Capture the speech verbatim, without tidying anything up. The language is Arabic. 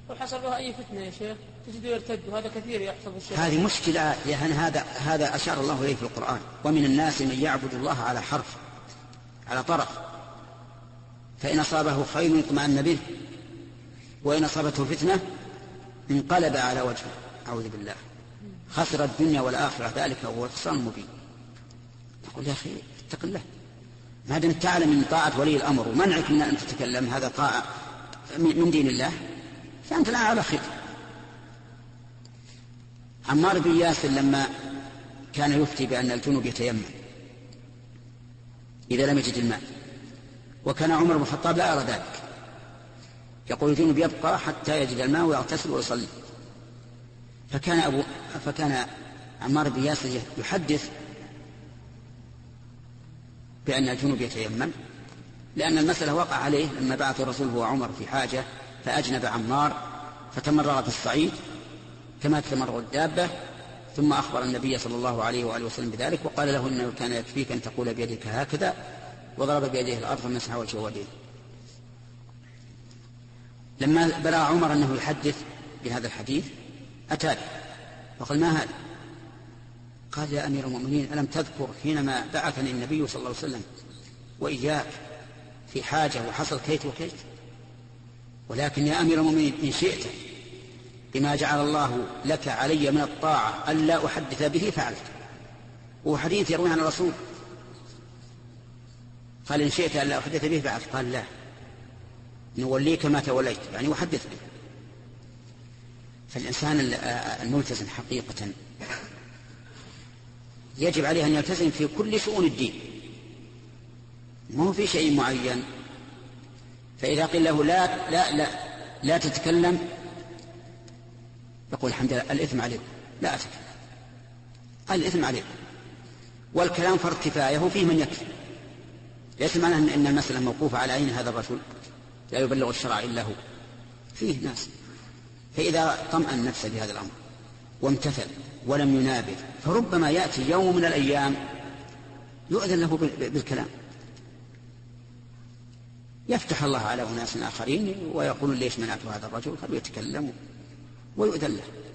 لو حصل له أي فتنة يا شيخ تجد يرتد، وهذا كثير يحصل الشيخ. هذه مشكلة، لأن هذا هذا أشار الله إليه في القرآن: ومن الناس من يعبد الله على حرف، على طرف، فإن أصابه خير اطمأن به وإن أصابته فتنة انقلب على وجهه. أعوذ بالله، خسر الدنيا والآخرة، ذلك هو الخسران المبين. تقول يا أخي اتق الله، ما دام تعلم من طاعة ولي الأمر ومنعك من أن تتكلم هذا طاعة من دين الله، فأنت الآن على خير. عمار بن ياسر لما كان يفتي بأن الجنوب يتيمم إذا لم يجد الماء، وكان عمر بن الخطاب لا يرى ذلك، يقول الجنوب يبقى حتى يجد الماء ويغتسل ويصلي. فكان أبو فكان عمار بن ياسر يحدث بأن الجنوب يتيمم، لأن المسألة وقع عليه لما بعث الرسول هو عمر في حاجة فأجنب عمار فتمرغ في الصعيد كما تمرغ الدابة، ثم أخبر النبي صلى الله عليه وآله وسلم بذلك وقال له إنه كان يكفيك أن تقول بيدك هكذا، وضرب بيده الأرض فمسح وجهه ويديه. لما بلغ عمر أنه يحدث بهذا الحديث أتى وقال: ما هذا؟ قال: يا أمير المؤمنين، ألم تذكر حينما بعثني النبي صلى الله عليه وسلم وإياك في حاجة وحصل كيت وكيت؟ ولكن يا أمير المؤمنين إن شئت بما جعل الله لك علي من الطاعة ألا أحدث به فعلت. وحديث يروي عن الرسول. قال: إن شئت ألا أحدث به فعلت. قال: لا، نوليك ما توليت، يعني أحدث به. فالإنسان الملتزم حقيقة يجب عليه أن يلتزم في كل شؤون الدين، ما هو في شيء معين. فإذا قيل له لا لا لا لا تتكلم يقول: الحمد لله، الإثم عليكم، لا أتكلم. قال: الإثم عليكم، والكلام فرض كفاية وفيه من يكفي. ليس معنى أن المسألة موقوفة على عين هذا الرجل لا يبلغ الشرع إلا هو، فيه ناس. فإذا طمأن نفسه بهذا الأمر وامتثل ولم ينابذ، فربما يأتي يوم من الأيام يؤذن له بالكلام، يفتح الله على أناس آخرين ويقولون: ليش منعت هذا الرجل؟ خلوا يتكلم ويؤذن له.